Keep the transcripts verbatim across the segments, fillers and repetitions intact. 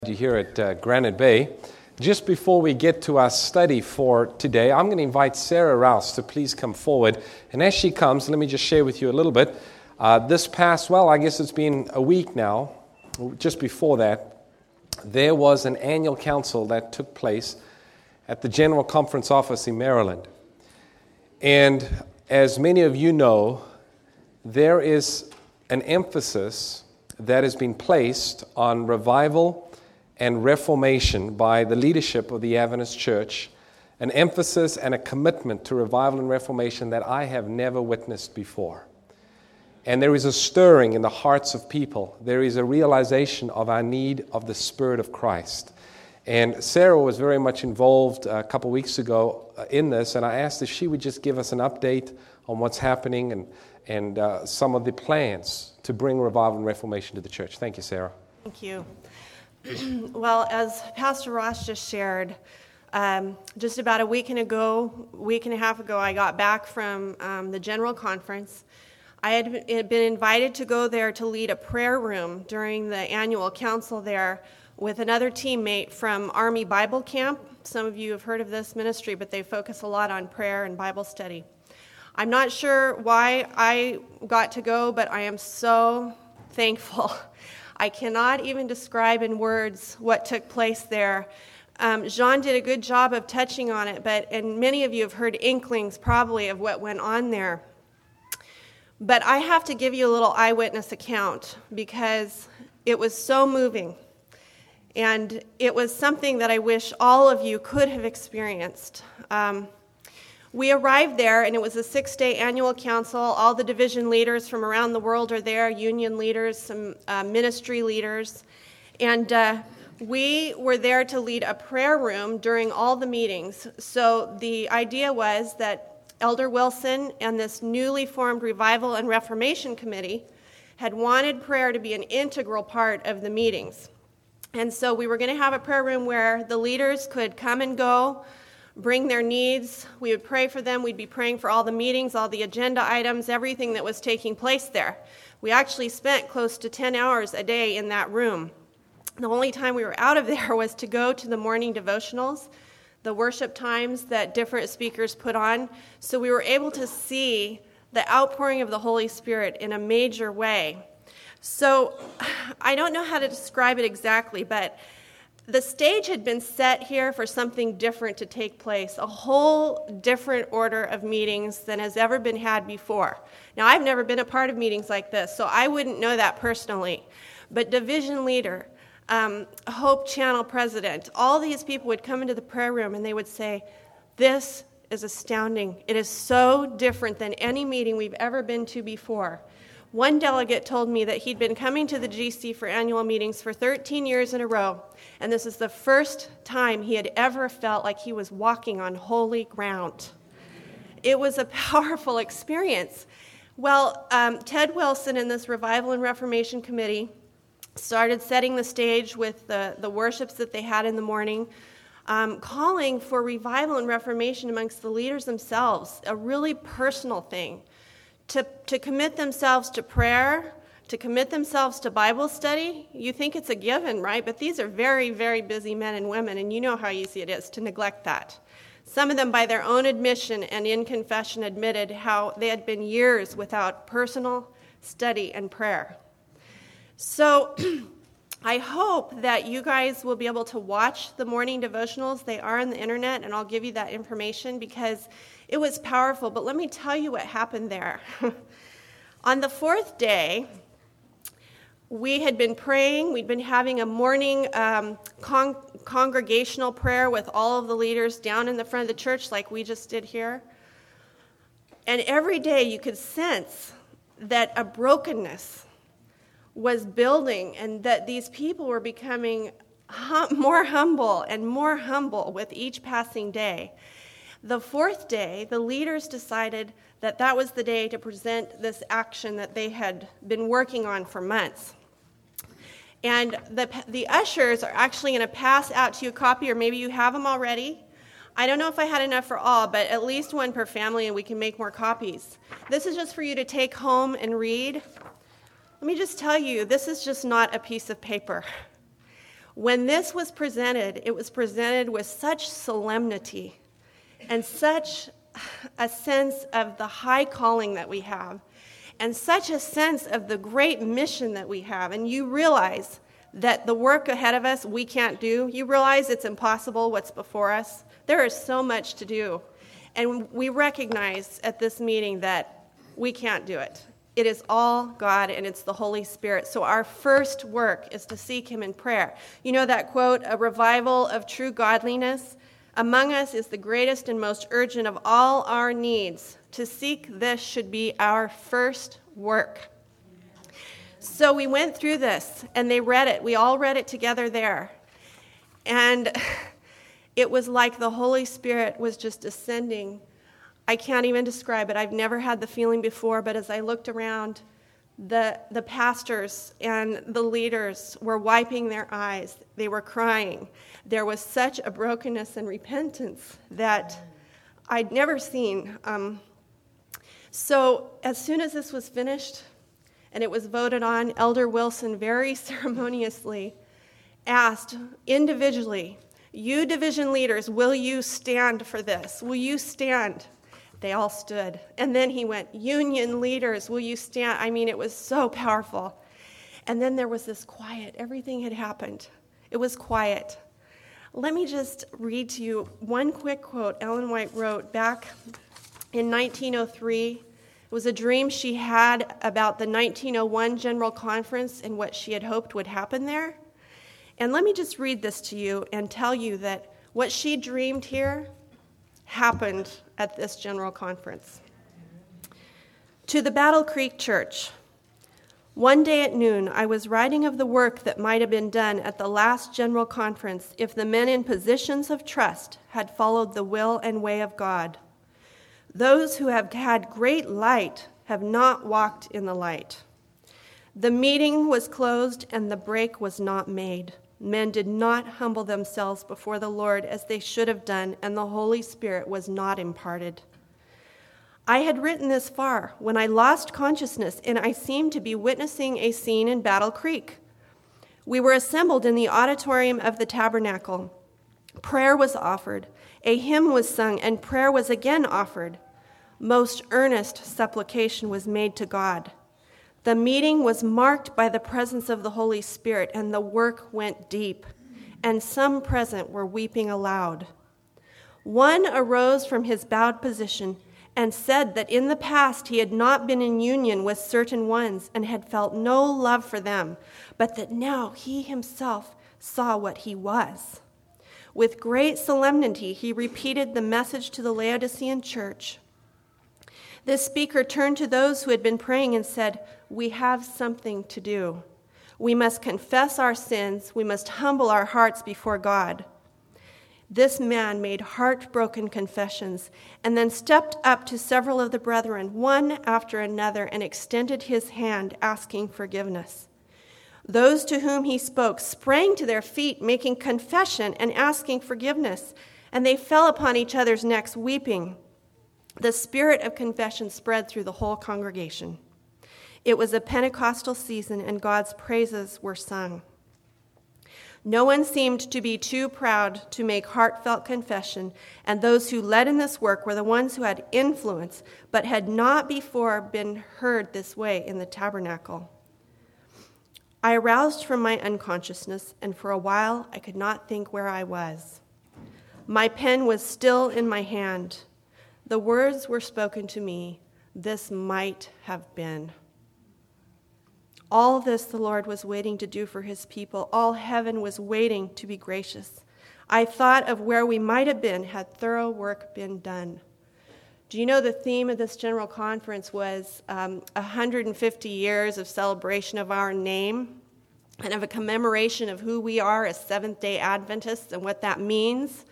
You here at uh, Granite Bay. Just before we get to our study for today, I'm going to invite Sarah Rouse to please come forward. And as she comes, let me just share with you a little bit. Uh, this past, well, I guess it's been a week now, just before that, there was an annual council that took place at the General Conference office in Maryland. And as many of you know, there is an emphasis that has been placed on revival and reformation by the leadership of the Adventist Church, an emphasis and a commitment to revival and reformation that I have never witnessed before. And there is a stirring in the hearts of people. There is a realization of our need of the Spirit of Christ. And Sarah was very much involved a couple weeks ago in this, and I asked if she would just give us an update on what's happening and, and uh, some of the plans to bring revival and reformation to the church. Thank you, Sarah. Thank you. Well, as Pastor Ross just shared, um, just about a week and ago, week and a half ago, I got back from um, the General Conference. I had been invited to go there to lead a prayer room during the annual council there with another teammate from Army Bible Camp. Some of you have heard of this ministry, but they focus a lot on prayer and Bible study. I'm not sure why I got to go, but I am so thankful. I cannot even describe in words what took place there. Um, Jean did a good job of touching on it, but and many of you have heard inklings probably of what went on there. But I have to give you a little eyewitness account because it was so moving. And it was something that I wish all of you could have experienced. Um, We arrived there, and it was a six-day annual council. All the division leaders from around the world are there, union leaders, some uh, ministry leaders. And uh, we were there to lead a prayer room during all the meetings. So the idea was that Elder Wilson and this newly formed Revival and Reformation Committee had wanted prayer to be an integral part of the meetings. And so we were going to have a prayer room where the leaders could come and go, bring their needs. We would pray for them. We'd be praying for all the meetings, all the agenda items, everything that was taking place there. We actually spent close to ten hours a day in that room. The only time we were out of there was to go to the morning devotionals, the worship times that different speakers put on. So we were able to see the outpouring of the Holy Spirit in a major way. So I don't know how to describe it exactly, but the stage had been set here for something different to take place, a whole different order of meetings than has ever been had before. Now, I've never been a part of meetings like this, so I wouldn't know that personally. But division leader, um, Hope Channel president, all these people would come into the prayer room and they would say, "This is astounding. It is so different than any meeting we've ever been to before." One delegate told me that he'd been coming to the G C for annual meetings for thirteen years in a row, and this is the first time he had ever felt like he was walking on holy ground. It was a powerful experience. Well, um, Ted Wilson and this Revival and Reformation Committee started setting the stage with the, the worships that they had in the morning, um, calling for revival and reformation amongst the leaders themselves, a really personal thing. To, to commit themselves to prayer, to commit themselves to Bible study, you think it's a given, right? But these are very, very busy men and women, and you know how easy it is to neglect that. Some of them, by their own admission and in confession, admitted how they had been years without personal study and prayer. So I hope that you guys will be able to watch the morning devotionals. They are on the internet, and I'll give you that information because it was powerful. But let me tell you what happened there. On the fourth day, we had been praying. We'd been having a morning um, con- congregational prayer with all of the leaders down in the front of the church like we just did here. And every day you could sense that a brokenness was building and that these people were becoming hum- more humble and more humble with each passing day. The fourth day, the leaders decided that that was the day to present this action that they had been working on for months. And the the ushers are actually going to pass out to you a copy, or maybe you have them already. I don't know if I had enough for all, but at least one per family, and we can make more copies. This is just for you to take home and read. Let me just tell you, this is just not a piece of paper. When this was presented, it was presented with such solemnity and such a sense of the high calling that we have, and such a sense of the great mission that we have. And you realize that the work ahead of us we can't do. You realize it's impossible what's before us. There is so much to do. And we recognize at this meeting that we can't do it. It is all God, and it's the Holy Spirit. So our first work is to seek him in prayer. You know that quote, a revival of true godliness among us is the greatest and most urgent of all our needs. To seek this should be our first work. So we went through this, and they read it. We all read it together there. And it was like the Holy Spirit was just ascending. I can't even describe it. I've never had the feeling before, but as I looked around, the, the pastors and the leaders were wiping their eyes. They were crying. There was such a brokenness and repentance that I'd never seen. Um, so as soon as this was finished and it was voted on, Elder Wilson very ceremoniously asked individually, you division leaders, will you stand for this? Will you stand? They all stood. And then he went, union leaders, will you stand? I mean, it was so powerful. And then there was this quiet. Everything had happened. It was quiet. Let me just read to you one quick quote Ellen White wrote back in nineteen oh three. It was a dream she had about the nineteen oh one General Conference and what she had hoped would happen there. And let me just read this to you and tell you that what she dreamed here happened at this General Conference. To the Battle Creek Church, one day at noon, I was writing of the work that might have been done at the last General Conference if the men in positions of trust had followed the will and way of God. Those who have had great light have not walked in the light. The meeting was closed and the break was not made. Men did not humble themselves before the Lord as they should have done, and the Holy Spirit was not imparted. I had written this far when I lost consciousness, and I seemed to be witnessing a scene in Battle Creek. We were assembled in the auditorium of the tabernacle. Prayer was offered, a hymn was sung, and prayer was again offered. Most earnest supplication was made to God. The meeting was marked by the presence of the Holy Spirit, and the work went deep, and some present were weeping aloud. One arose from his bowed position and said that in the past he had not been in union with certain ones and had felt no love for them, but that now he himself saw what he was. With great solemnity, he repeated the message to the Laodicean church. This speaker turned to those who had been praying and said, we have something to do. We must confess our sins. We must humble our hearts before God. This man made heartbroken confessions and then stepped up to several of the brethren, one after another, and extended his hand, asking forgiveness. Those to whom he spoke sprang to their feet, making confession and asking forgiveness, and they fell upon each other's necks, weeping. The spirit of confession spread through the whole congregation. It was a Pentecostal season, and God's praises were sung. No one seemed to be too proud to make heartfelt confession, and those who led in this work were the ones who had influence, but had not before been heard this way in the tabernacle. I aroused from my unconsciousness, and for a while I could not think where I was. My pen was still in my hand. The words were spoken to me, this might have been. All this the Lord was waiting to do for his people. All heaven was waiting to be gracious. I thought of where we might have been had thorough work been done. Do you know the theme of this General Conference was um, one hundred fifty years of celebration of our name and of a commemoration of who we are as Seventh-day Adventists and what that means?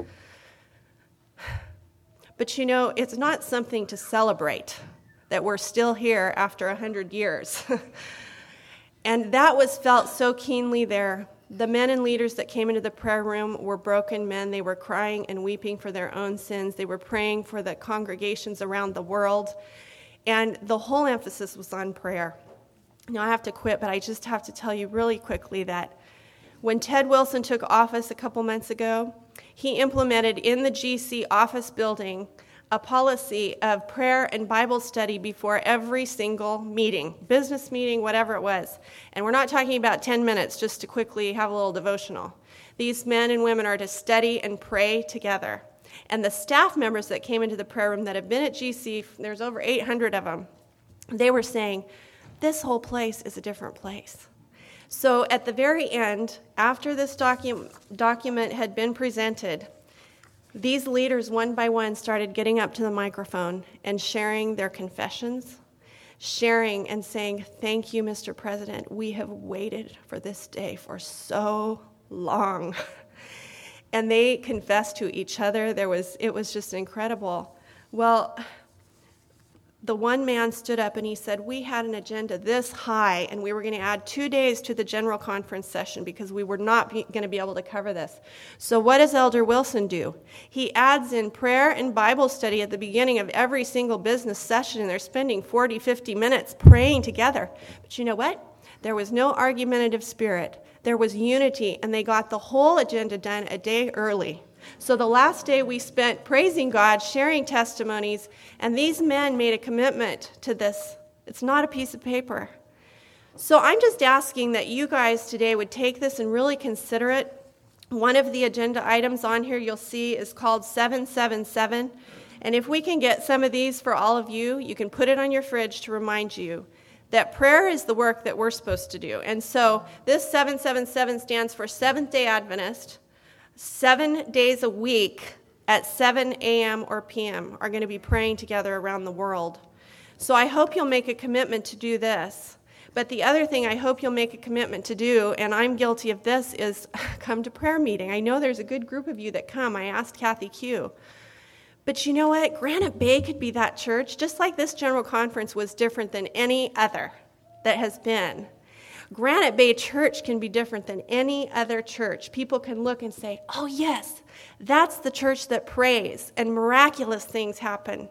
But you know, it's not something to celebrate that we're still here after one hundred years. And that was felt so keenly there. The men and leaders that came into the prayer room were broken men. They were crying and weeping for their own sins. They were praying for the congregations around the world. And the whole emphasis was on prayer. Now, I have to quit, but I just have to tell you really quickly that When Ted Wilson took office a couple months ago, he implemented in the G C office building a policy of prayer and Bible study before every single meeting, business meeting, whatever it was. And we're not talking about ten minutes just to quickly have a little devotional. These men and women are to study and pray together. And the staff members that came into the prayer room that have been at G C, there's over eight hundred of them, they were saying, this whole place is a different place. So at the very end, after this docu- document had been presented, these leaders, one by one, started getting up to the microphone and sharing their confessions, sharing and saying, thank you, Mister President. We have waited for this day for so long. And they confessed to each other. There was, it was just incredible. Well, the one man stood up and he said, we had an agenda this high, and we were going to add two days to the general conference session because we were not going to be able to cover this. So what does Elder Wilson do? He adds in prayer and Bible study at the beginning of every single business session, and they're spending forty, fifty minutes praying together. But you know what? There was no argumentative spirit. There was unity, and they got the whole agenda done a day early. So the last day we spent praising God, sharing testimonies, and these men made a commitment to this. It's not a piece of paper. So I'm just asking that you guys today would take this and really consider it. One of the agenda items on here you'll see is called seven seven seven. And if we can get some of these for all of you, you can put it on your fridge to remind you that prayer is the work that we're supposed to do. And so this seven seven seven stands for Seventh-day Adventist. Seven days a week at seven a.m. or p.m. are going to be praying together around the world. So I hope you'll make a commitment to do this. But the other thing I hope you'll make a commitment to do, and I'm guilty of this, is come to prayer meeting. I know there's a good group of you that come. I asked Kathy Q. But you know what? Granite Bay could be that church, just like this general conference was different than any other that has been. Granite Bay Church can be different than any other church. People can look and say, oh yes, that's the church that prays, and miraculous things happen.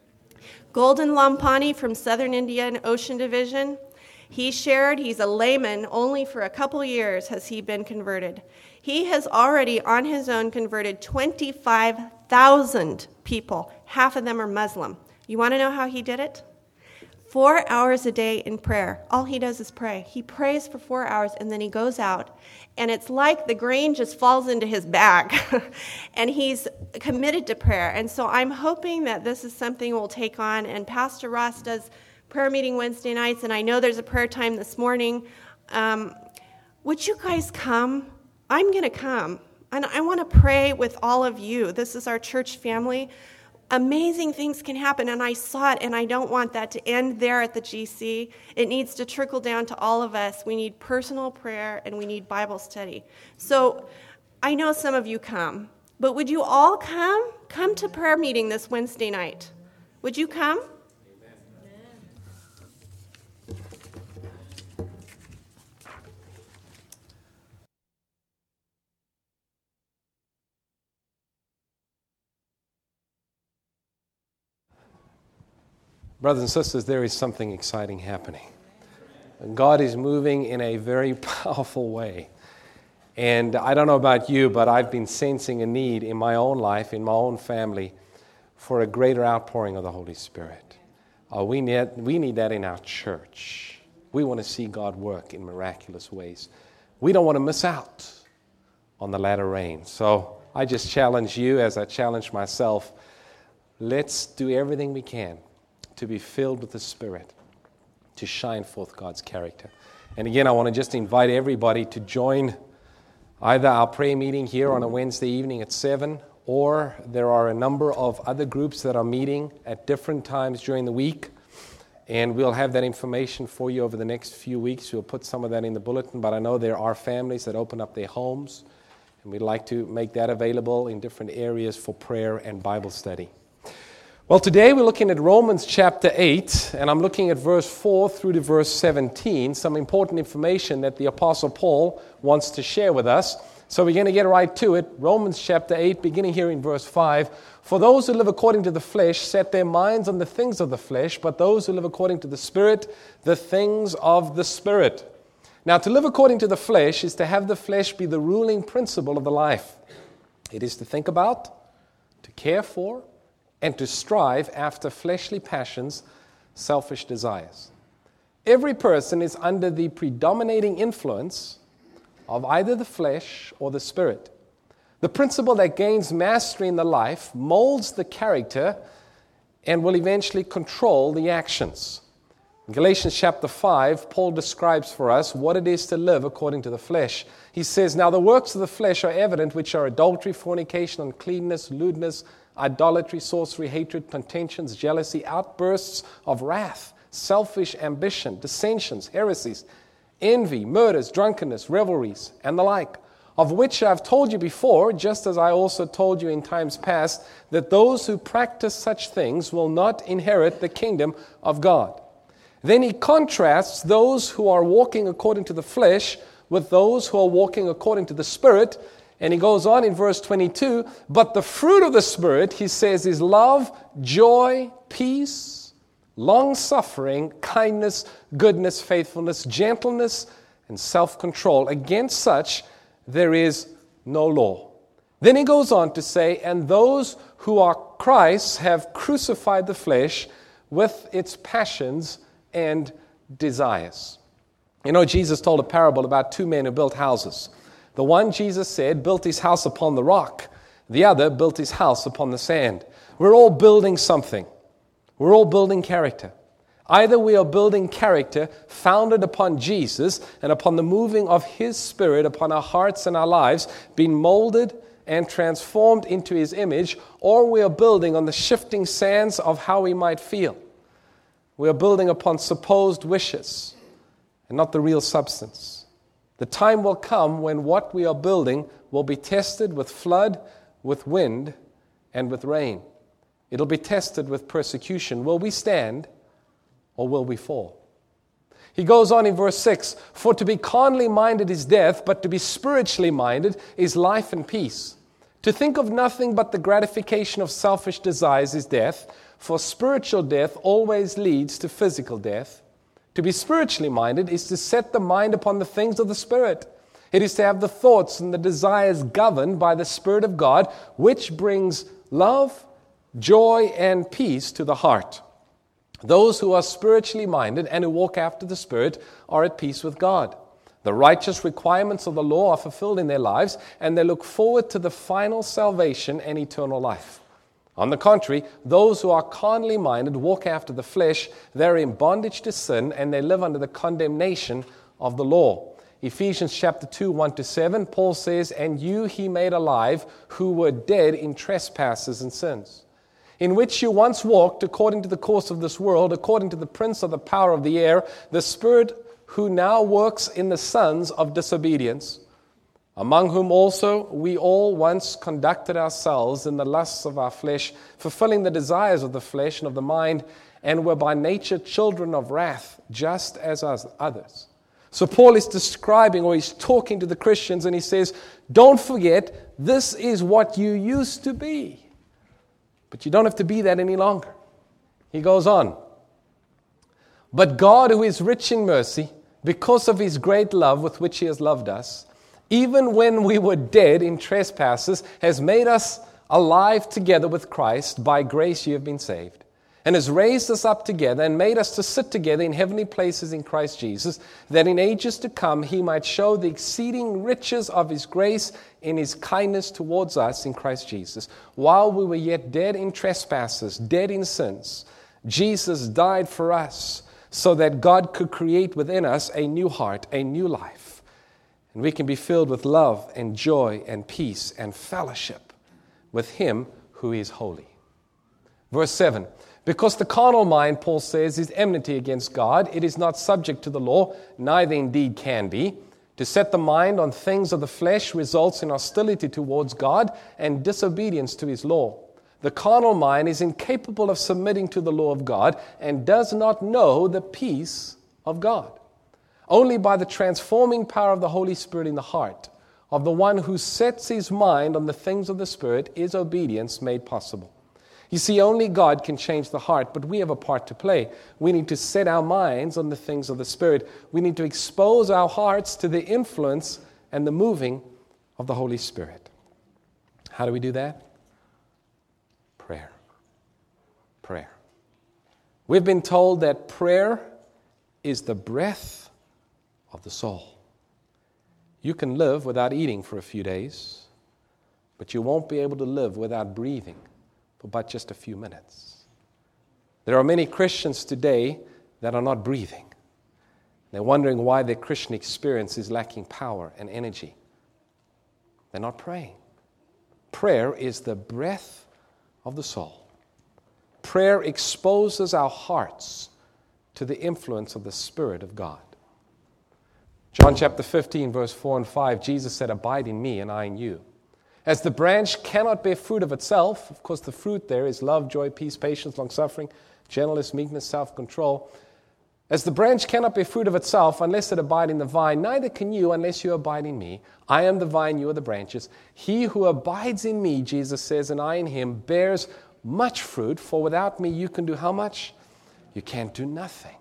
Golden Lampani from Southern Indian Ocean Division, he shared he's a layman. Only for a couple years has he been converted. He has already on his own converted twenty-five thousand people. Half of them are Muslim. You want to know how he did it? Four hours a day in prayer. All he does is pray. He prays for four hours, and then he goes out, and it's like the grain just falls into his bag, and he's committed to prayer. And so I'm hoping that this is something we'll take on, and Pastor Ross does prayer meeting Wednesday nights, and I know there's a prayer time this morning. Um, would you guys come? I'm going to come, and I want to pray with all of you. This is our church family. Amazing things can happen, and I saw it, and I don't want that to end there at the G C. It needs to trickle down to all of us. We need personal prayer, and we need Bible study. So I know some of you come, but would you all come? Come to prayer meeting this Wednesday night. Would you come? Brothers and sisters, there is something exciting happening. God is moving in a very powerful way. And I don't know about you, but I've been sensing a need in my own life, in my own family, for a greater outpouring of the Holy Spirit. Uh, we need, we need that in our church. We want to see God work in miraculous ways. We don't want to miss out on the latter rain. So I just challenge you, as I challenge myself, let's do everything we can to be filled with the Spirit, to shine forth God's character. And again, I want to just invite everybody to join either our prayer meeting here on a Wednesday evening at seven, or there are a number of other groups that are meeting at different times during the week. And we'll have that information for you over the next few weeks. We'll put some of that in the bulletin, but I know there are families that open up their homes, and we'd like to make that available in different areas for prayer and Bible study. Well, today we're looking at Romans chapter eight, and I'm looking at verse four through to verse seventeen, some important information that the Apostle Paul wants to share with us. So we're going to get right to it. Romans chapter eight, beginning here in verse five. For those who live according to the flesh set their minds on the things of the flesh, but those who live according to the Spirit, the things of the Spirit. Now, to live according to the flesh is to have the flesh be the ruling principle of the life. It is to think about, to care for, and to strive after fleshly passions, selfish desires. Every person is under the predominating influence of either the flesh or the spirit. The principle that gains mastery in the life molds the character and will eventually control the actions. In Galatians chapter five, Paul describes for us what it is to live according to the flesh. He says, "Now the works of the flesh are evident, which are adultery, fornication, uncleanness, lewdness, idolatry, sorcery, hatred, contentions, jealousy, outbursts of wrath, selfish ambition, dissensions, heresies, envy, murders, drunkenness, revelries, and the like, of which I have told you before, just as I also told you in times past, that those who practice such things will not inherit the kingdom of God." Then he contrasts those who are walking according to the flesh with those who are walking according to the Spirit. And he goes on in verse twenty-two, "But the fruit of the Spirit," he says, "is love, joy, peace, long-suffering, kindness, goodness, faithfulness, gentleness, and self-control. Against such there is no law." Then he goes on to say, "And those who are Christ's have crucified the flesh with its passions and desires." You know, Jesus told a parable about two men who built houses. The one, Jesus said, built his house upon the rock. The other built his house upon the sand. We're all building something. We're all building character. Either we are building character founded upon Jesus and upon the moving of His Spirit upon our hearts and our lives, being molded and transformed into His image, or we are building on the shifting sands of how we might feel. We are building upon supposed wishes and not the real substance. The time will come when what we are building will be tested with flood, with wind, and with rain. It'll be tested with persecution. Will we stand or will we fall? He goes on in verse six, "For to be carnally minded is death, but to be spiritually minded is life and peace. To think of nothing but the gratification of selfish desires is death, for spiritual death always leads to physical death. To be spiritually minded is to set the mind upon the things of the Spirit. It is to have the thoughts and the desires governed by the Spirit of God, which brings love, joy, and peace to the heart. Those who are spiritually minded and who walk after the Spirit are at peace with God. The righteous requirements of the law are fulfilled in their lives, and they look forward to the final salvation and eternal life. On the contrary, those who are carnally minded walk after the flesh. They're in bondage to sin, and they live under the condemnation of the law." Ephesians chapter two, one to seven, Paul says, "And you he made alive, who were dead in trespasses and sins, in which you once walked according to the course of this world, according to the prince of the power of the air, the spirit who now works in the sons of disobedience, among whom also we all once conducted ourselves in the lusts of our flesh, fulfilling the desires of the flesh and of the mind, and were by nature children of wrath, just as others." So Paul is describing, or he's talking to the Christians, and he says, don't forget, this is what you used to be. But you don't have to be that any longer. He goes on, "But God, who is rich in mercy, because of His great love with which He has loved us, even when we were dead in trespasses, has made us alive together with Christ. By grace you have been saved, and has raised us up together and made us to sit together in heavenly places in Christ Jesus, that in ages to come He might show the exceeding riches of His grace in His kindness towards us in Christ Jesus. While we were yet dead in trespasses, dead in sins, Jesus died for us, so that God could create within us a new heart, a new life. And we can be filled with love and joy and peace and fellowship with Him who is holy." Verse seven, "Because the carnal mind," Paul says, "is enmity against God. It is not subject to the law, neither indeed can be. To set the mind on things of the flesh results in hostility towards God and disobedience to His law. The carnal mind is incapable of submitting to the law of God and does not know the peace of God. Only by the transforming power of the Holy Spirit in the heart of the one who sets his mind on the things of the Spirit is obedience made possible. You see, only God can change the heart, but we have a part to play. We need to set our minds on the things of the Spirit. We need to expose our hearts to the influence and the moving of the Holy Spirit. How do we do that? Prayer. Prayer. We've been told that prayer is the breath of the soul. You can live without eating for a few days, but you won't be able to live without breathing for but just a few minutes. There are many Christians today that are not breathing. They're wondering why their Christian experience is lacking power and energy. They're not praying. Prayer is the breath of the soul. Prayer exposes our hearts to the influence of the Spirit of God. John chapter fifteen, verse four and five, Jesus said, "Abide in me and I in you. As the branch cannot bear fruit of itself," of course the fruit there is love, joy, peace, patience, long-suffering, gentleness, meekness, self-control. "As the branch cannot bear fruit of itself unless it abide in the vine, neither can you unless you abide in me. I am the vine, you are the branches. He who abides in me," Jesus says, "and I in him, bears much fruit, for without me you can do how much? You can't do nothing."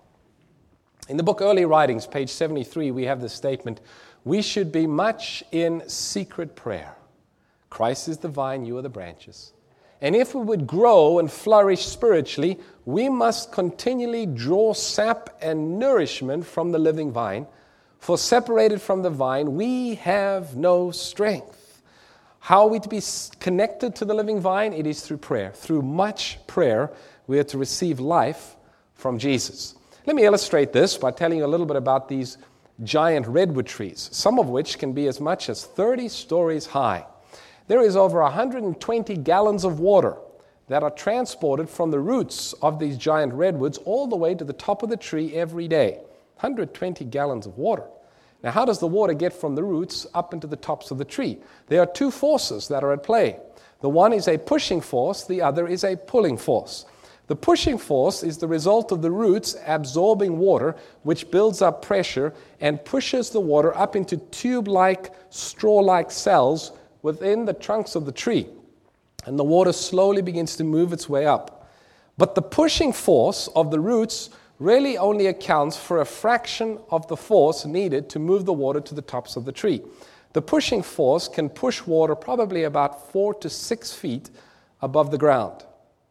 In the book Early Writings, page seventy-three, we have this statement, "We should be much in secret prayer. Christ is the vine, you are the branches. And if we would grow and flourish spiritually, we must continually draw sap and nourishment from the living vine. For separated from the vine, we have no strength." How are we to be connected to the living vine? It is through prayer. Through much prayer, we are to receive life from Jesus. Let me illustrate this by telling you a little bit about these giant redwood trees, some of which can be as much as thirty stories high. There is over one hundred twenty gallons of water that are transported from the roots of these giant redwoods all the way to the top of the tree every day. one hundred twenty gallons of water. Now, how does the water get from the roots up into the tops of the tree? There are two forces that are at play. The one is a pushing force, the other is a pulling force. The pushing force is the result of the roots absorbing water, which builds up pressure and pushes the water up into tube-like, straw-like cells within the trunks of the tree. And the water slowly begins to move its way up. But the pushing force of the roots really only accounts for a fraction of the force needed to move the water to the tops of the tree. The pushing force can push water probably about four to six feet above the ground.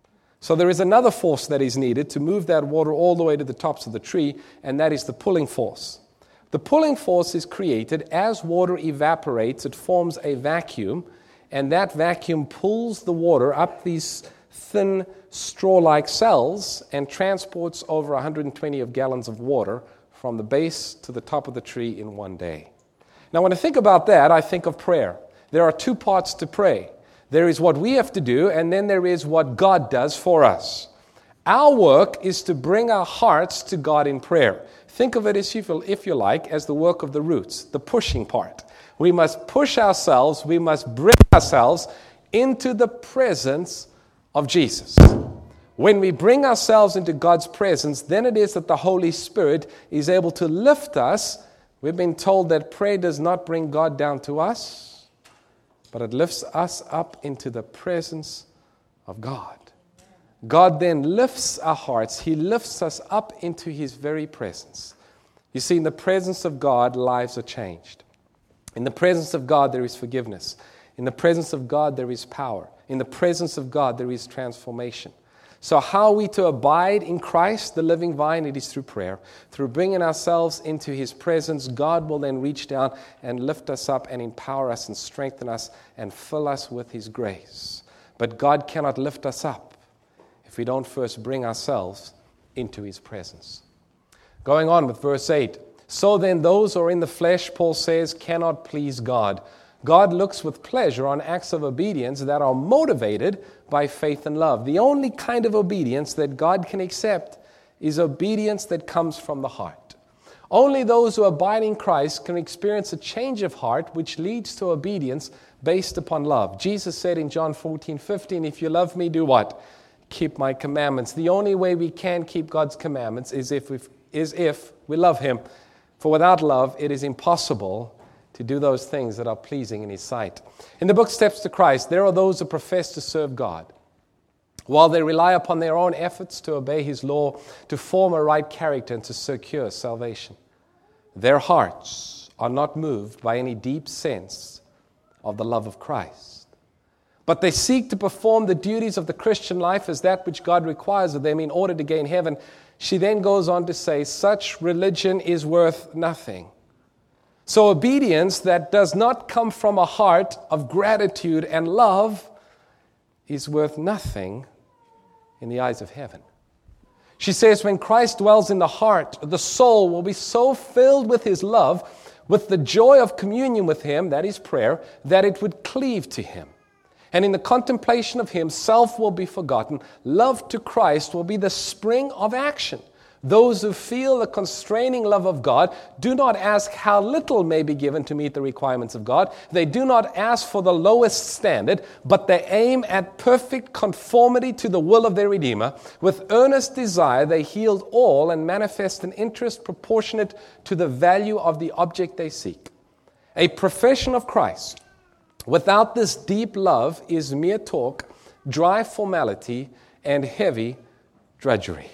So there is another force that is needed to move that water all the way to the tops of the tree, and that is the pulling force. The pulling force is created as water evaporates. It forms a vacuum, and that vacuum pulls the water up these thin straw-like cells and transports over one hundred twenty of gallons of water from the base to the top of the tree in one day. Now, when I think about that, I think of prayer. There are two parts to pray. There is what we have to do, and then there is what God does for us. Our work is to bring our hearts to God in prayer. Think of it, as you feel, if you like, as the work of the roots, the pushing part. We must push ourselves, we must bring ourselves into the presence of Jesus. When we bring ourselves into God's presence, then it is that the Holy Spirit is able to lift us. We've been told that prayer does not bring God down to us, but it lifts us up into the presence of God. God then lifts our hearts. He lifts us up into His very presence. You see, in the presence of God, lives are changed. In the presence of God, there is forgiveness. In the presence of God, there is power. In the presence of God, there is transformation. So how are we to abide in Christ, the living vine? It is through prayer. Through bringing ourselves into His presence, God will then reach down and lift us up and empower us and strengthen us and fill us with His grace. But God cannot lift us up if we don't first bring ourselves into His presence. Going on with verse eight. So then those who are in the flesh, Paul says, cannot please God. God looks with pleasure on acts of obedience that are motivated by faith and love. The only kind of obedience that God can accept is obedience that comes from the heart. Only those who abide in Christ can experience a change of heart which leads to obedience based upon love. Jesus said in John fourteen fifteen, if you love me, do what? Keep my commandments. The only way we can keep God's commandments is if we, is if we love Him. For without love, it is impossible to do those things that are pleasing in His sight. In the book Steps to Christ, there are those who profess to serve God. while they rely upon their own efforts to obey His law, to form a right character, and to secure salvation. Their hearts are not moved by any deep sense of the love of Christ, but they seek to perform the duties of the Christian life as that which God requires of them in order to gain heaven. She then goes on to say, such religion is worth nothing. So obedience that does not come from a heart of gratitude and love is worth nothing in the eyes of heaven. She says when Christ dwells in the heart, the soul will be so filled with His love, with the joy of communion with Him, that is prayer, that it would cleave to Him. And in the contemplation of Him, self will be forgotten. Love to Christ will be the spring of action. Those who feel the constraining love of God do not ask how little may be given to meet the requirements of God. They do not ask for the lowest standard, but they aim at perfect conformity to the will of their Redeemer. With earnest desire, they yield all and manifest an interest proportionate to the value of the object they seek. A profession of Christ without this deep love is mere talk, dry formality, and heavy drudgery.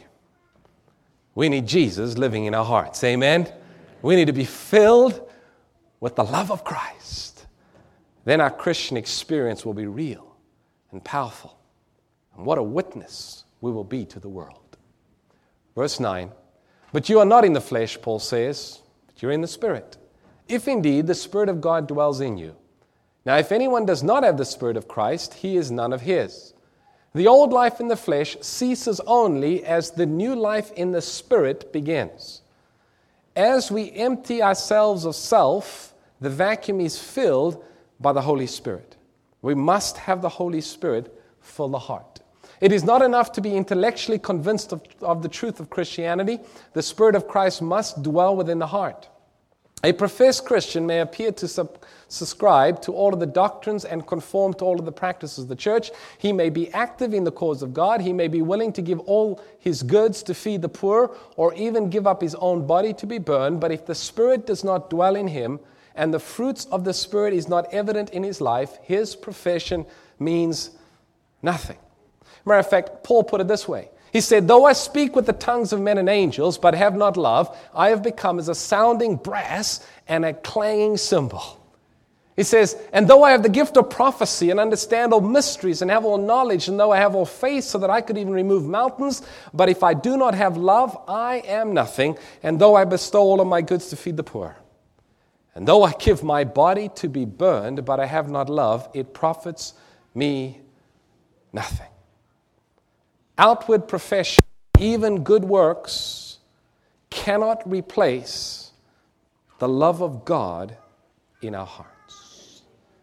We need Jesus living in our hearts. Amen? We need to be filled with the love of Christ. Then our Christian experience will be real and powerful. And what a witness we will be to the world. Verse nine, but you are not in the flesh, Paul says, but you're in the Spirit, if indeed the Spirit of God dwells in you. Now, if anyone does not have the Spirit of Christ, he is none of His. The old life in the flesh ceases only as the new life in the Spirit begins. As we empty ourselves of self, the vacuum is filled by the Holy Spirit. We must have the Holy Spirit fill the heart. It is not enough to be intellectually convinced of, of the truth of Christianity. The Spirit of Christ must dwell within the heart. A professed Christian may appear to sub- subscribe to all of the doctrines and conform to all of the practices of the church. He may be active in the cause of God. He may be willing to give all his goods to feed the poor, or even give up his own body to be burned. But if the Spirit does not dwell in him, and the fruits of the Spirit is not evident in his life, his profession means nothing. Matter of fact, Paul put it this way. He said, though I speak with the tongues of men and angels, but have not love, I have become as a sounding brass and a clanging cymbal. He says, and though I have the gift of prophecy and understand all mysteries and have all knowledge, and though I have all faith so that I could even remove mountains, but if I do not have love, I am nothing. And though I bestow all of my goods to feed the poor, and though I give my body to be burned, but I have not love, it profits me nothing. Outward profession, even good works, cannot replace the love of God in our hearts.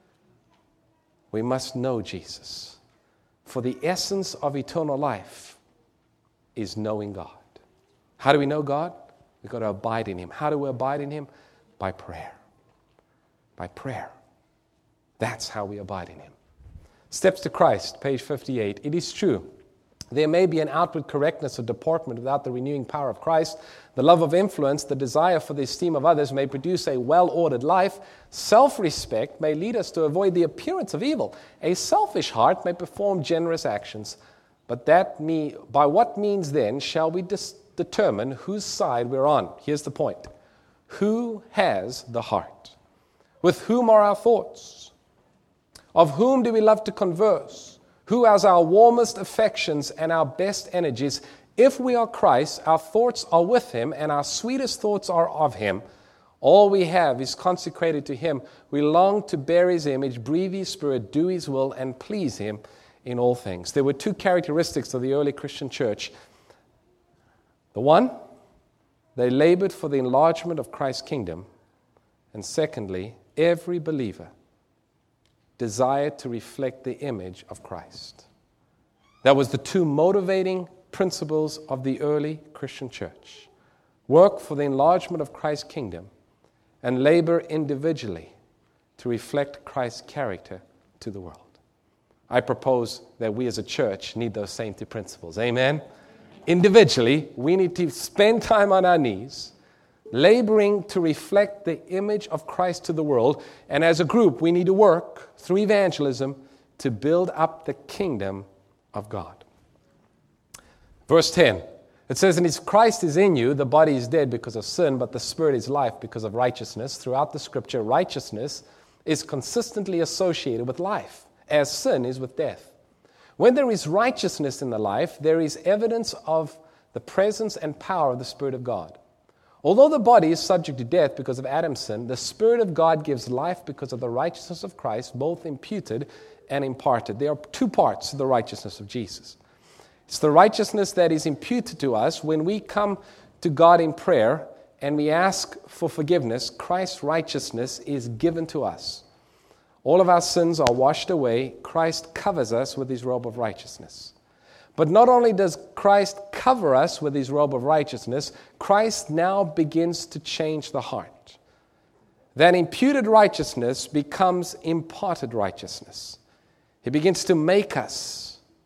We must know Jesus, for the essence of eternal life is knowing God. How do we know God? We've got to abide in Him. How do we abide in Him? By prayer. By prayer. That's how we abide in Him. Steps to Christ, page fifty-eight. It is true. There may be an outward correctness of deportment without the renewing power of Christ. The love of influence, the desire for the esteem of others may produce a well-ordered life. Self-respect may lead us to avoid the appearance of evil. A selfish heart may perform generous actions. But that me, by what means then shall we dis- determine whose side we're on? Here's the point. Who has the heart? With whom are our thoughts? Of whom do we love to converse? Who has our warmest affections and our best energies? If we are Christ, our thoughts are with Him, and our sweetest thoughts are of Him. All we have is consecrated to Him. We long to bear His image, breathe His Spirit, do His will, and please Him in all things. There were two characteristics of the early Christian church. The one, they labored for the enlargement of Christ's kingdom. And secondly, every believer desired to reflect the image of Christ. That was the two motivating principles of the early Christian church. Work for the enlargement of Christ's kingdom and labor individually to reflect Christ's character to the world. I propose that we as a church need those same two principles. Amen? Individually, we need to spend time on our knees, laboring to reflect the image of Christ to the world. And as a group, we need to work through evangelism to build up the kingdom of God. Verse ten. It says, and if Christ is in you, the body is dead because of sin, but the spirit is life because of righteousness. Throughout the scripture, righteousness is consistently associated with life, as sin is with death. When there is righteousness in the life, there is evidence of the presence and power of the Spirit of God. Although the body is subject to death because of Adam's sin, the Spirit of God gives life because of the righteousness of Christ, both imputed and imparted. There are two parts to the righteousness of Jesus. It's the righteousness that is imputed to us when we come to God in prayer and we ask for forgiveness. Christ's righteousness is given to us. All of our sins are washed away. Christ covers us with his robe of righteousness. But not only does Christ cover us with his robe of righteousness, Christ now begins to change the heart. That imputed righteousness becomes imparted righteousness. He begins to make us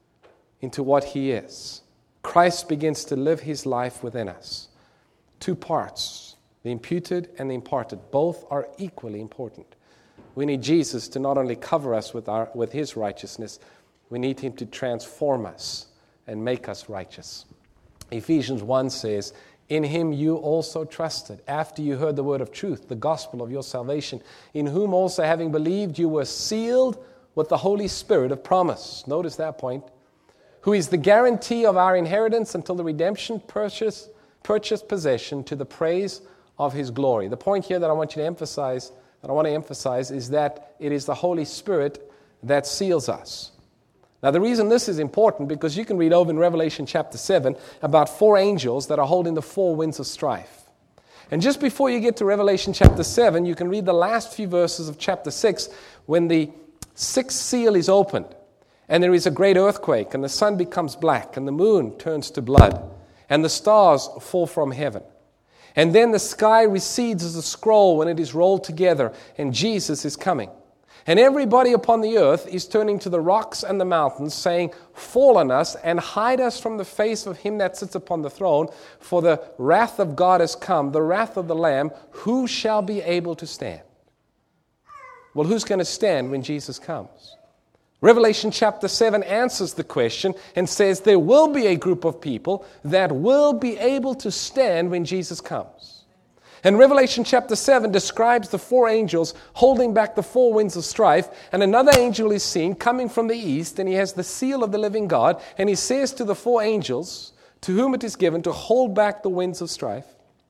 into what he is. Christ begins to live his life within us. Two parts, the imputed and the imparted, both are equally important. We need Jesus to not only cover us with our with his righteousness, we need him to transform us and make us righteous. Ephesians one says, in him you also trusted, after you heard the word of truth, the gospel of your salvation, in whom also having believed you were sealed with the Holy Spirit of promise. Notice that point. Who is the guarantee of our inheritance until the redemption, purchase, purchased possession to the praise of his glory. The point here that I want you to emphasize, that I want to emphasize, is that it is the Holy Spirit that seals us. Now, the reason this is important, because you can read over in Revelation chapter seven about four angels that are holding the four winds of strife. And just before you get to Revelation chapter seven, you can read the last few verses of chapter six when the sixth seal is opened. And there is a great earthquake, and the sun becomes black, and the moon turns to blood, and the stars fall from heaven. And then the sky recedes as a scroll when it is rolled together, and Jesus is coming. And everybody upon the earth is turning to the rocks and the mountains, saying, fall on us, and hide us from the face of him that sits upon the throne, for the wrath of God has come, the wrath of the Lamb. Who shall be able to stand? Well, who's going to stand when Jesus comes? Revelation chapter seven answers the question and says there will be a group of people that will be able to stand when Jesus comes. And Revelation chapter seven describes the four angels holding back the four winds of strife, and another angel is seen coming from the east, and he has the seal of the living God, and he says to the four angels to whom it is given to hold back the winds of strife,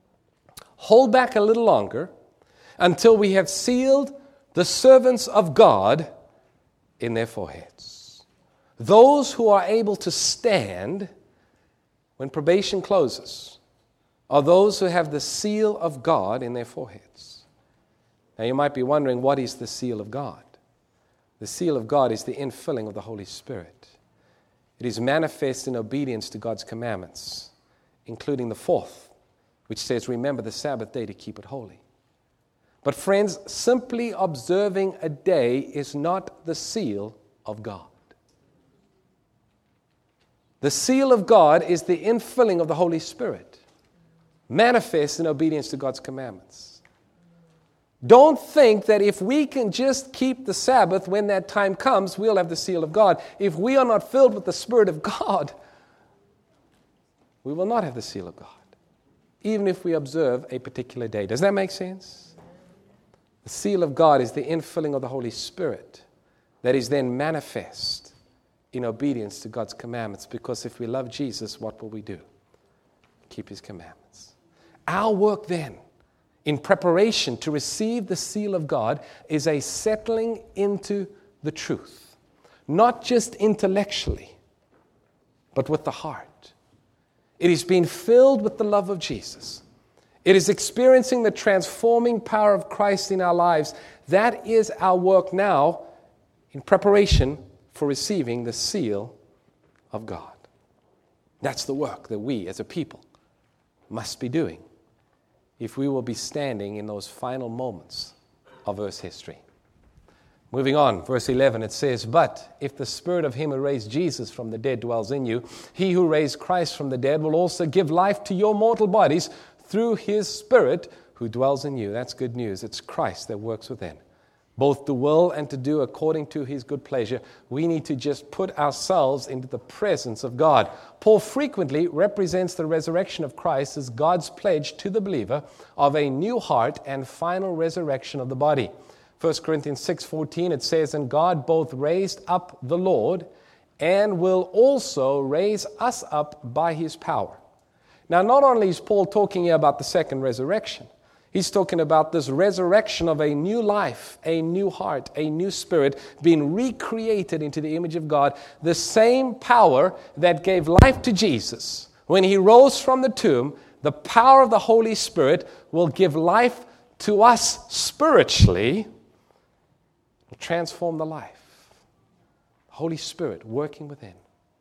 hold back a little longer until we have sealed the servants of God in their foreheads. Those who are able to stand when probation closes are those who have the seal of God in their foreheads. Now you might be wondering, what is the seal of God? The seal of God is the infilling of the Holy Spirit. It is manifest in obedience to God's commandments, including the fourth, which says, remember the Sabbath day to keep it holy. But friends, simply observing a day is not the seal of God. The seal of God is the infilling of the Holy Spirit, manifest in obedience to God's commandments. Don't think that if we can just keep the Sabbath when that time comes, we'll have the seal of God. If we are not filled with the Spirit of God, we will not have the seal of God, even if we observe a particular day. Does that make sense? The seal of God is the infilling of the Holy Spirit that is then manifest in obedience to God's commandments. Because if we love Jesus, what will we do? Keep his commandments. Our work then, in preparation to receive the seal of God, is a settling into the truth. Not just intellectually, but with the heart. It is being filled with the love of Jesus. It is experiencing the transforming power of Christ in our lives. That is our work now in preparation for receiving the seal of God. That's the work that we as a people must be doing if we will be standing in those final moments of Earth's history. Moving on, verse eleven, it says, but if the Spirit of him who raised Jesus from the dead dwells in you, he who raised Christ from the dead will also give life to your mortal bodies through his Spirit who dwells in you. That's good news. It's Christ that works within, both to will and to do according to his good pleasure. We need to just put ourselves into the presence of God. Paul frequently represents the resurrection of Christ as God's pledge to the believer of a new heart and final resurrection of the body. First Corinthians six fourteen, it says, "And God both raised up the Lord and will also raise us up by his power." Now, not only is Paul talking here about the second resurrection, he's talking about this resurrection of a new life, a new heart, a new spirit being recreated into the image of God. The same power that gave life to Jesus when he rose from the tomb, the power of the Holy Spirit will give life to us spiritually, will transform the life. The Holy Spirit working within,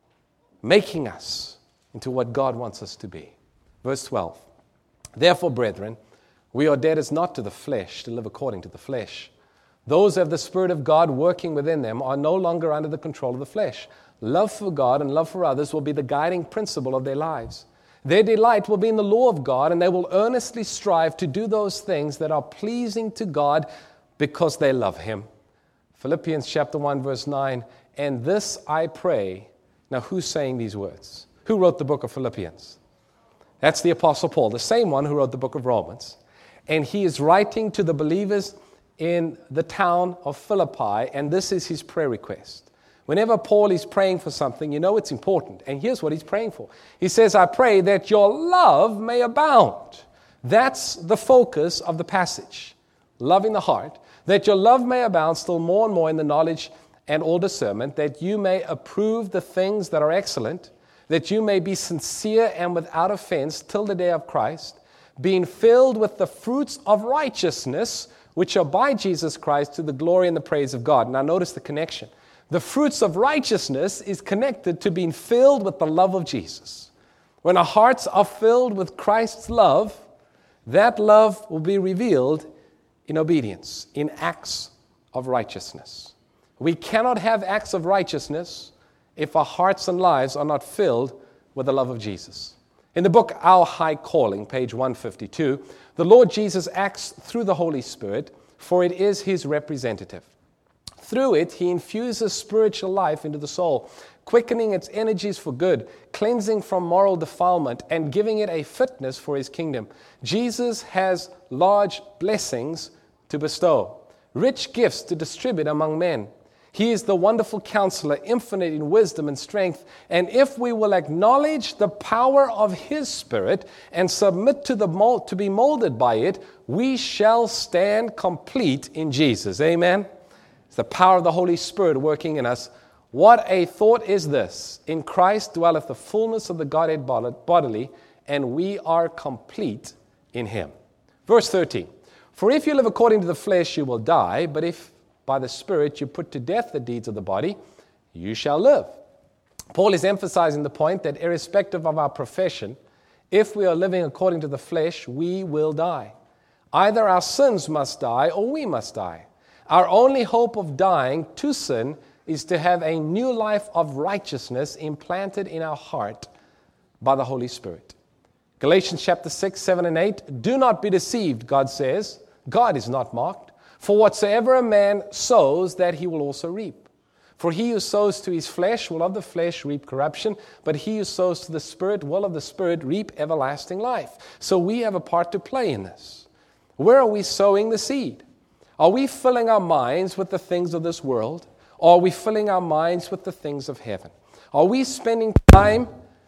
making us into what God wants us to be. Verse twelve, "Therefore, brethren, we are debtors not to the flesh, to live according to the flesh. Those who have the Spirit of God working within them are no longer under the control of the flesh. Love for God and love for others will be the guiding principle of their lives. Their delight will be in the law of God, and they will earnestly strive to do those things that are pleasing to God because they love him." Philippians chapter one, verse nine, "And this I pray." Now, who's saying these words? Who wrote the book of Philippians? That's the Apostle Paul, the same one who wrote the book of Romans. And he is writing to the believers in the town of Philippi, and this is his prayer request. Whenever Paul is praying for something, you know it's important. And here's what he's praying for. He says, "I pray that your love may abound." That's the focus of the passage. Loving the heart. "That your love may abound still more and more in the knowledge and all discernment, that you may approve the things that are excellent, that you may be sincere and without offense till the day of Christ, being filled with the fruits of righteousness, which are by Jesus Christ to the glory and the praise of God." Now notice the connection. The fruits of righteousness is connected to being filled with the love of Jesus. When our hearts are filled with Christ's love, that love will be revealed in obedience, in acts of righteousness. We cannot have acts of righteousness if our hearts and lives are not filled with the love of Jesus. In the book Our High Calling, page one fifty-two, the Lord Jesus acts through the Holy Spirit, for it is his representative. Through it, he infuses spiritual life into the soul, quickening its energies for good, cleansing from moral defilement, and giving it a fitness for his kingdom. Jesus has large blessings to bestow, rich gifts to distribute among men. He is the wonderful counselor, infinite in wisdom and strength. And if we will acknowledge the power of his Spirit and submit to the mold, to be molded by it, we shall stand complete in Jesus. Amen? It's the power of the Holy Spirit working in us. What a thought is this! In Christ dwelleth the fullness of the Godhead bodily, and we are complete in him. Verse thirteen, "For if you live according to the flesh, you will die, but if by the Spirit you put to death the deeds of the body, you shall live." Paul is emphasizing the point that irrespective of our profession, if we are living according to the flesh, we will die. Either our sins must die or we must die. Our only hope of dying to sin is to have a new life of righteousness implanted in our heart by the Holy Spirit. Galatians chapter six, seven, and eight, "Do not be deceived," God says. God is not mocked. "For whatsoever a man sows, that he will also reap. For he who sows to his flesh will of the flesh reap corruption, but he who sows to the Spirit will of the Spirit reap everlasting life." So we have a part to play in this. Where are we sowing the seed? Are we filling our minds with the things of this world? Or are we filling our minds with the things of heaven? Are we spending time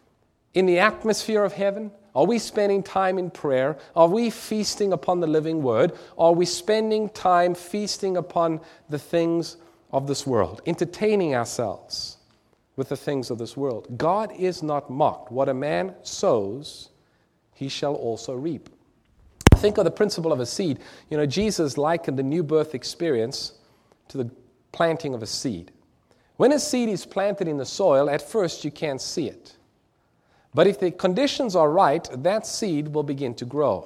in the atmosphere of heaven? Are we spending time in prayer? Are we feasting upon the living word? Are we spending time feasting upon the things of this world, entertaining ourselves with the things of this world? God is not mocked. What a man sows, he shall also reap. Think of the principle of a seed. You know, Jesus likened the new birth experience to the planting of a seed. When a seed is planted in the soil, at first you can't see it. But if the conditions are right, that seed will begin to grow.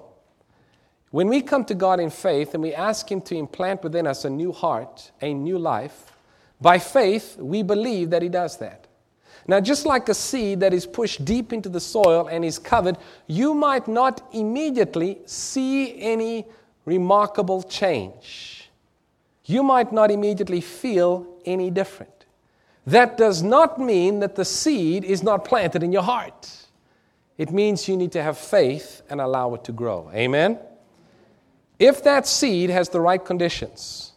When we come to God in faith and we ask him to implant within us a new heart, a new life, by faith we believe that he does that. Now, just like a seed that is pushed deep into the soil and is covered, you might not immediately see any remarkable change. you might not immediately feel any different. That does not mean that the seed is not planted in your heart. It means you need to have faith and allow it to grow. Amen? If that seed has the right conditions,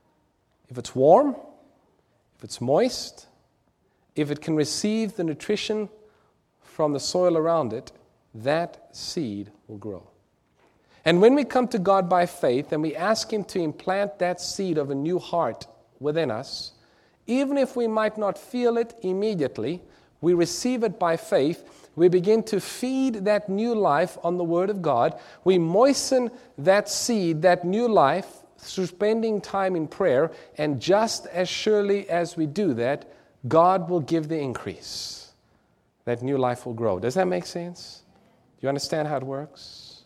if it's warm, if it's moist, if it can receive the nutrition from the soil around it, that seed will grow. And when we come to God by faith and we ask Him to implant that seed of a new heart within us, even if we might not feel it immediately, we receive it by faith. We begin to feed that new life on the Word of God. We moisten that seed, that new life, through spending time in prayer. And just as surely as we do that, God will give the increase. That new life will grow. Does that make sense? Do you understand how it works?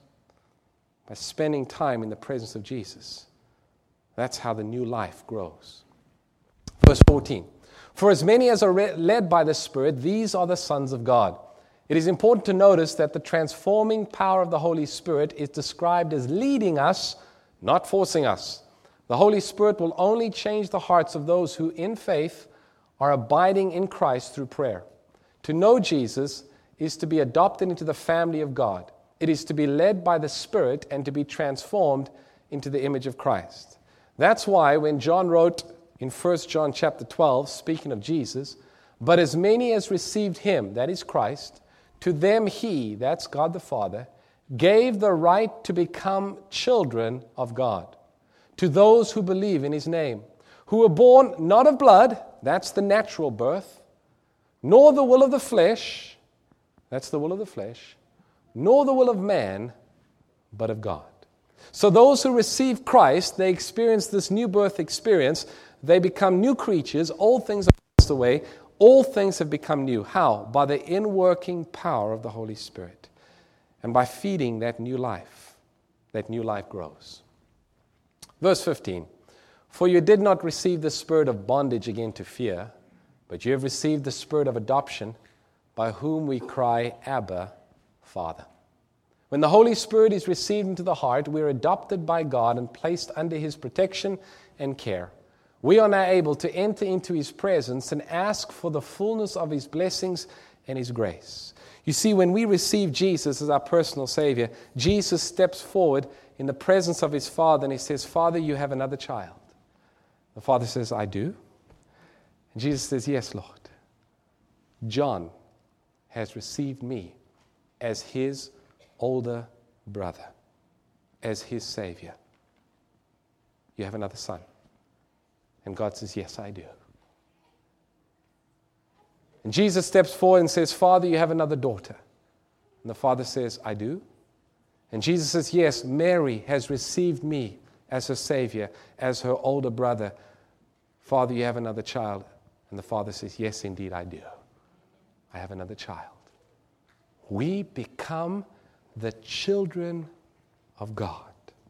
By spending time in the presence of Jesus. That's how the new life grows. Verse fourteen. For as many as are led by the Spirit, these are the sons of God. It is important to notice that the transforming power of the Holy Spirit is described as leading us, not forcing us. The Holy Spirit will only change the hearts of those who, in faith, are abiding in Christ through prayer. To know Jesus is to be adopted into the family of God. It is to be led by the Spirit and to be transformed into the image of Christ. That's why when John wrote in First John chapter twelve, speaking of Jesus, but as many as received Him, that is Christ, to them He, that's God the Father, gave the right to become children of God, to those who believe in His name, who were born not of blood, that's the natural birth, nor the will of the flesh, that's the will of the flesh, nor the will of man, but of God. So those who receive Christ, they experience this new birth experience. They become new creatures. Old things have passed away. All things have become new. How? By the inworking power of the Holy Spirit. And by feeding that new life. That new life grows. Verse fifteen. For you did not receive the spirit of bondage again to fear, but you have received the spirit of adoption, by whom we cry, Abba, Father. When the Holy Spirit is received into the heart, we are adopted by God and placed under His protection and care. We are now able to enter into His presence and ask for the fullness of His blessings and His grace. You see, when we receive Jesus as our personal Savior, Jesus steps forward in the presence of His Father and He says, Father, you have another child. The Father says, I do. And Jesus says, yes, Lord. John has received me as his older brother, as his Savior. You have another son. And God says, yes, I do. And Jesus steps forward and says, Father, you have another daughter. And the Father says, I do. And Jesus says, yes, Mary has received me as her Savior, as her older brother. Father, you have another child. And the Father says, yes, indeed, I do. I have another child. We become the children of God.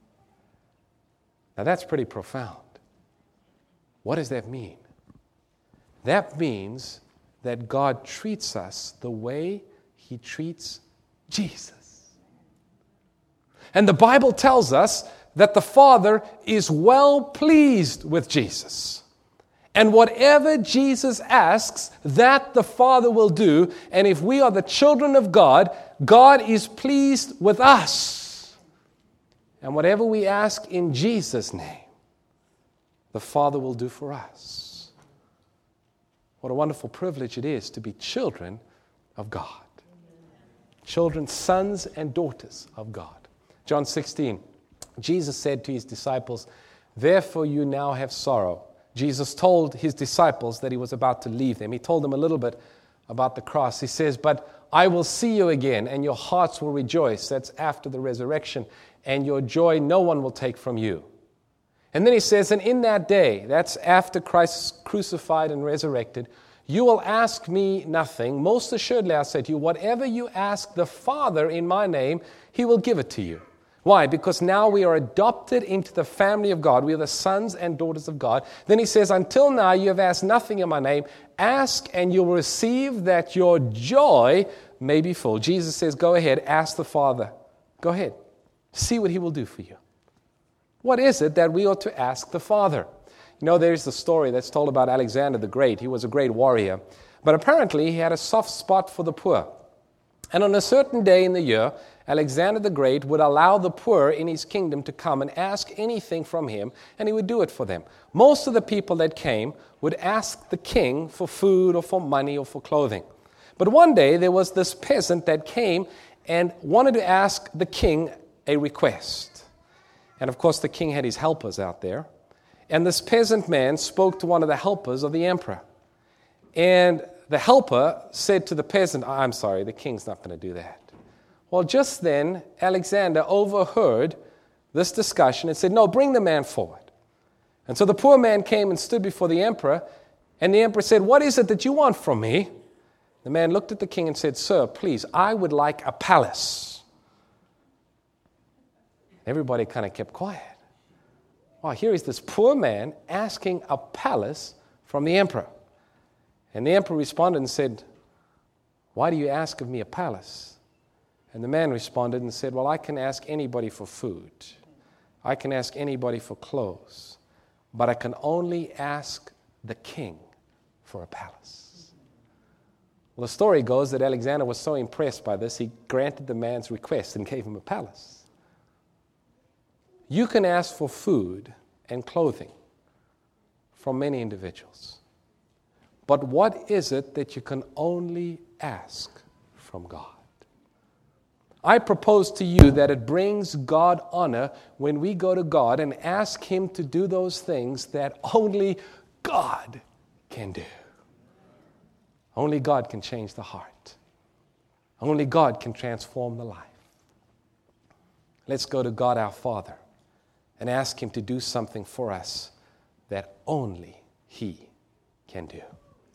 Now that's pretty profound. What does that mean? That means that God treats us the way He treats Jesus. And the Bible tells us that the Father is well pleased with Jesus. And whatever Jesus asks, that the Father will do. And if we are the children of God, God is pleased with us. And whatever we ask in Jesus' name, the Father will do for us. What a wonderful privilege it is to be children of God. Children, sons and daughters of God. John sixteen, Jesus said to His disciples, therefore you now have sorrow. Jesus told His disciples that He was about to leave them. He told them a little bit about the cross. He says, but I will see you again, and your hearts will rejoice. That's after the resurrection. And your joy no one will take from you. And then He says, and in that day, that's after Christ is crucified and resurrected, you will ask me nothing. Most assuredly, I say to you, whatever you ask the Father in my name, He will give it to you. Why? Because now we are adopted into the family of God. We are the sons and daughters of God. Then He says, until now you have asked nothing in my name. Ask and you will receive, that your joy may be full. Jesus says, go ahead, ask the Father. Go ahead. See what He will do for you. What is it that we ought to ask the Father? You know, there's the story that's told about Alexander the Great. He was a great warrior. But apparently, he had a soft spot for the poor. And on a certain day in the year, Alexander the Great would allow the poor in his kingdom to come and ask anything from him, and he would do it for them. Most of the people that came would ask the king for food or for money or for clothing. But one day, there was this peasant that came and wanted to ask the king a request. And of course, the king had his helpers out there. And this peasant man spoke to one of the helpers of the emperor. And the helper said to the peasant, I'm sorry, the king's not going to do that. Well, just then, Alexander overheard this discussion and said, no, bring the man forward. And so the poor man came and stood before the emperor, and the emperor said, what is it that you want from me? The man looked at the king and said, sir, please, I would like a palace. Everybody kind of kept quiet. Wow, here is this poor man asking a palace from the emperor. And the emperor responded and said, why do you ask of me a palace? And the man responded and said, well, I can ask anybody for food. I can ask anybody for clothes. But I can only ask the king for a palace. Well, the story goes that Alexander was so impressed by this, he granted the man's request and gave him a palace. You can ask for food and clothing from many individuals. But what is it that you can only ask from God? I propose to you that it brings God honor when we go to God and ask Him to do those things that only God can do. Only God can change the heart. Only God can transform the life. Let's go to God our Father and ask Him to do something for us that only He can do.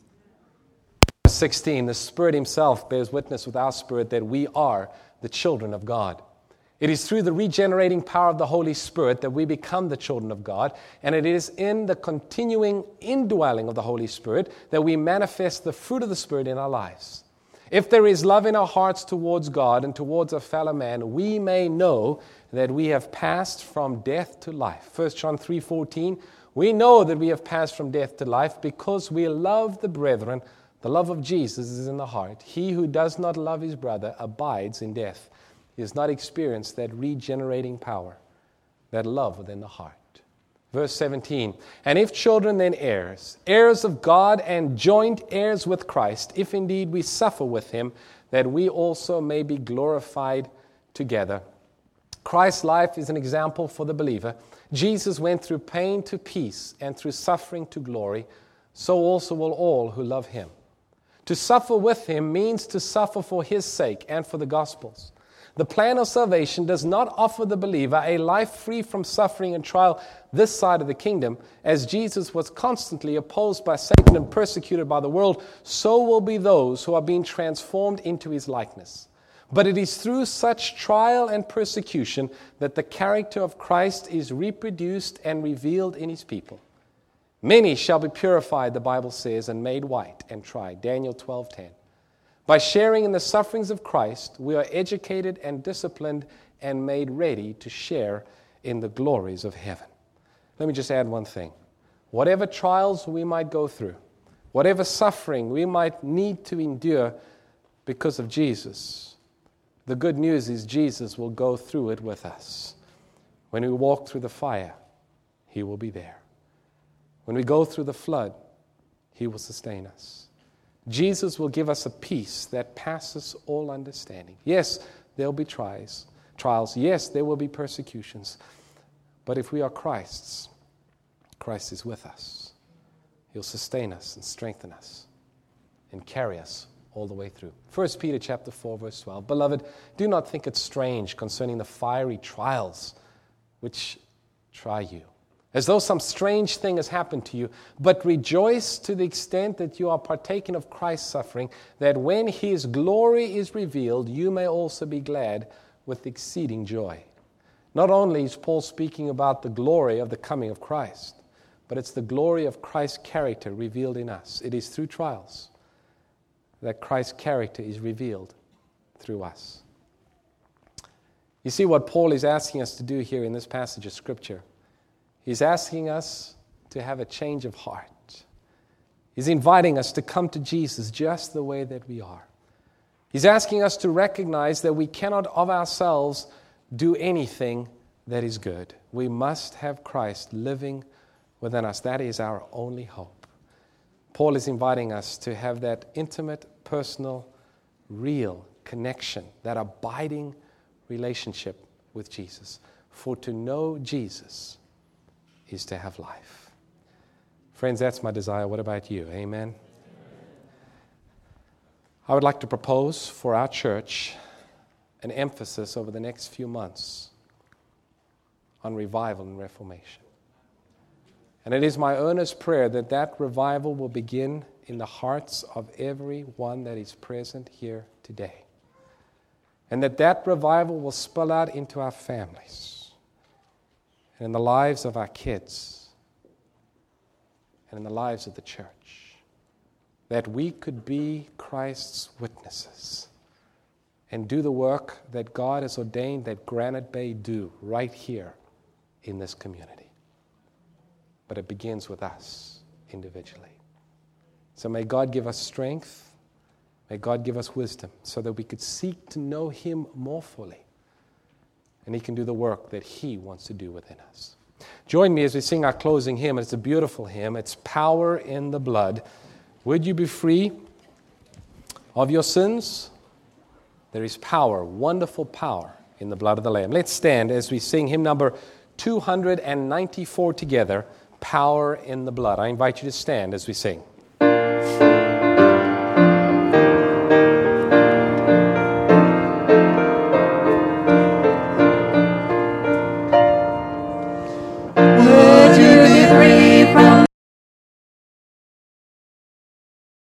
Verse sixteen, the Spirit Himself bears witness with our spirit that we are the children of God. It is through the regenerating power of the Holy Spirit that we become the children of God, and it is in the continuing indwelling of the Holy Spirit that we manifest the fruit of the Spirit in our lives. If there is love in our hearts towards God and towards a fellow man, we may know that we have passed from death to life. First John three fourteen, we know that we have passed from death to life because we love the brethren. The love of Jesus is in the heart. He who does not love his brother abides in death. He has not experienced that regenerating power, that love within the heart. Verse seventeen, and if children, then heirs, heirs of God and joint heirs with Christ, if indeed we suffer with Him, that we also may be glorified together. Christ's life is an example for the believer. Jesus went through pain to peace and through suffering to glory. So also will all who love Him. To suffer with Him means to suffer for His sake and for the gospel's. The plan of salvation does not offer the believer a life free from suffering and trial this side of the kingdom. As Jesus was constantly opposed by Satan and persecuted by the world, so will be those who are being transformed into His likeness. But it is through such trial and persecution that the character of Christ is reproduced and revealed in His people. Many shall be purified, the Bible says, and made white and tried. Daniel twelve ten. By sharing in the sufferings of Christ, we are educated and disciplined and made ready to share in the glories of heaven. Let me just add one thing. Whatever trials we might go through, whatever suffering we might need to endure because of Jesus, the good news is Jesus will go through it with us. When we walk through the fire, He will be there. When we go through the flood, He will sustain us. Jesus will give us a peace that passes all understanding. Yes, there will be trials. Trials. Yes, there will be persecutions. But if we are Christ's, Christ is with us. He'll sustain us and strengthen us and carry us all the way through. First Peter chapter four, verse twelve. Beloved, do not think it strange concerning the fiery trials which try you, as though some strange thing has happened to you, but rejoice to the extent that you are partaking of Christ's suffering, that when His glory is revealed, you may also be glad with exceeding joy. Not only is Paul speaking about the glory of the coming of Christ, but it's the glory of Christ's character revealed in us. It is through trials that Christ's character is revealed through us. You see what Paul is asking us to do here in this passage of Scripture? He's asking us to have a change of heart. He's inviting us to come to Jesus just the way that we are. He's asking us to recognize that we cannot of ourselves do anything that is good. We must have Christ living within us. That is our only hope. Paul is inviting us to have that intimate, personal, real connection, that abiding relationship with Jesus. For to know Jesus is to have life. Friends, that's my desire. What about you? Amen? I would like to propose for our church an emphasis over the next few months on revival and reformation. And it is my earnest prayer that that revival will begin in the hearts of everyone that is present here today. And that that revival will spill out into our families and in the lives of our kids and in the lives of the church. That we could be Christ's witnesses and do the work that God has ordained that Granite Bay do right here in this community. But it begins with us individually. So may God give us strength. May God give us wisdom so that we could seek to know Him more fully. And He can do the work that He wants to do within us. Join me as we sing our closing hymn. It's a beautiful hymn. It's Power in the Blood. Would you be free of your sins? There is power, wonderful power in the blood of the Lamb. Let's stand as we sing hymn number two hundred ninety-four together, Power in the Blood. I invite you to stand as we sing.